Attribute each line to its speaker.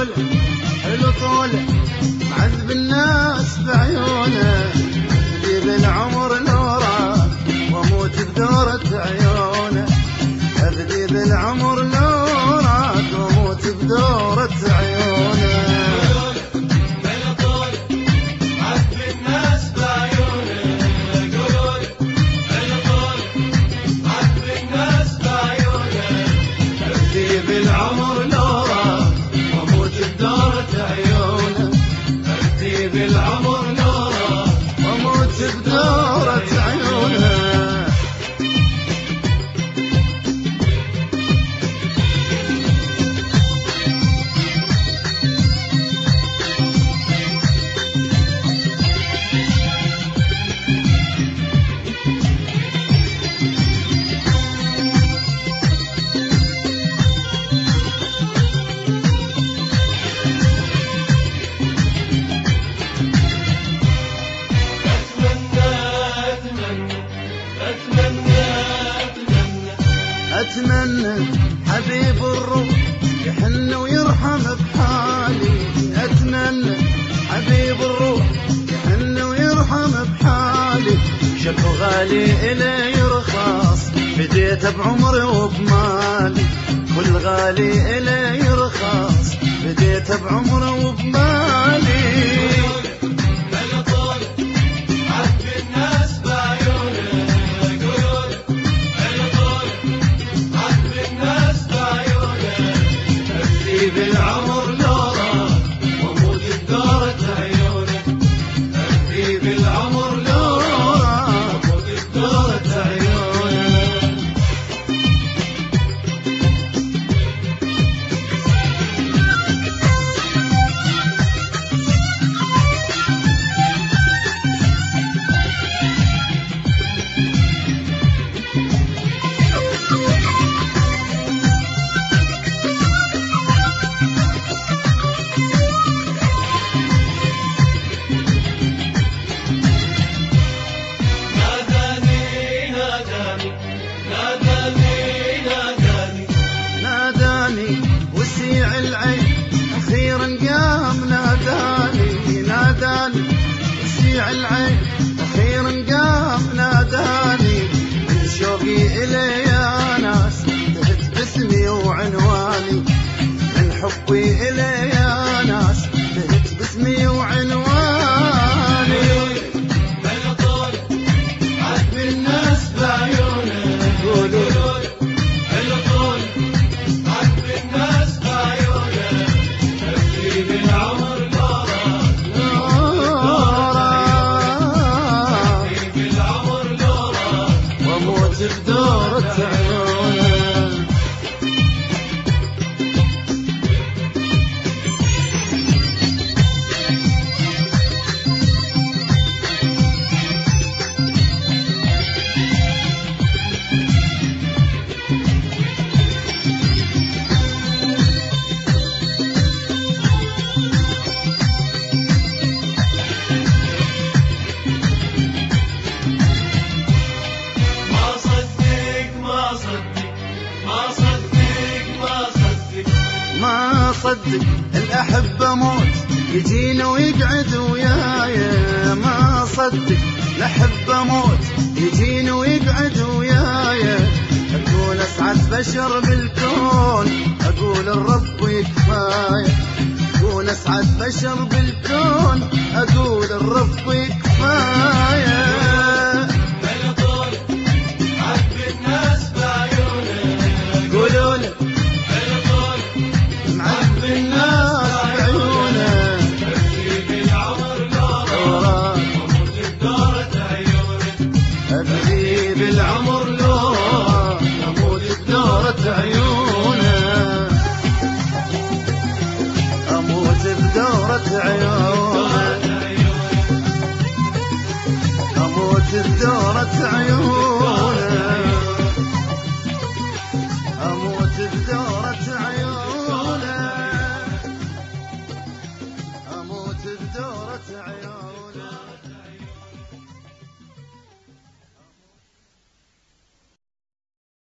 Speaker 1: قولوا له حلو طوله معذب الناس بعيونه، ابدي بالعمر نوره واموت بدورة عيونه، ابدي بالعمر نوره واموت بدورة عيونه. بالعمر نوره واموت بدورة عيونه، ابدي بالعمر نوره واموت بدورة عيونه. أتمنى حبيب الروح يحن ويرحم بحالي، أتمنى حبيب الروح يحن ويرحم بحالي، شكو غالي إلي يرخص بديته بعمري وبمالي، كل غالي إلي يرخص بديته بعمري وبمالي. بالعمر نوره واموت بدورة عيونه، ابدي بالعمر نوره واموت بدورة عيونه. وسيع العين أخيرا قام ناداني، ناداني وسيع العين أخيرا قام ناداني، من شوقي إلي يا ناس تهت باسمي وعنواني، من حبي إلي يا ناس تهت باسمي وعنواني. عذب الناس بعيونه قولوا بدورة عيونه. ما صدق الأحبة موت يجينا ويقعد ويايا، ما صدق الأحبة موت يجينا ويقعد ويايا، أقول أسعد بشر بالكون أقول الرب يكفايا، أقول أسعد بشر بالكون أقول الرب يكفايا. قولوا له معذب الناس بعيونه، ابدي بالعمر نوره واموت بدورة عيونه، ابدي بالعمر نوره واموت بدورة عيونه، اموت بدورة عيونه، اموت بدورة عيونه.